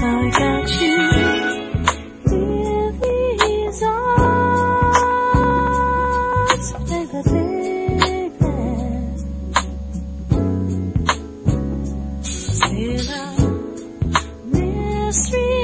I got you in these arms, baby, baby. Still a mystery.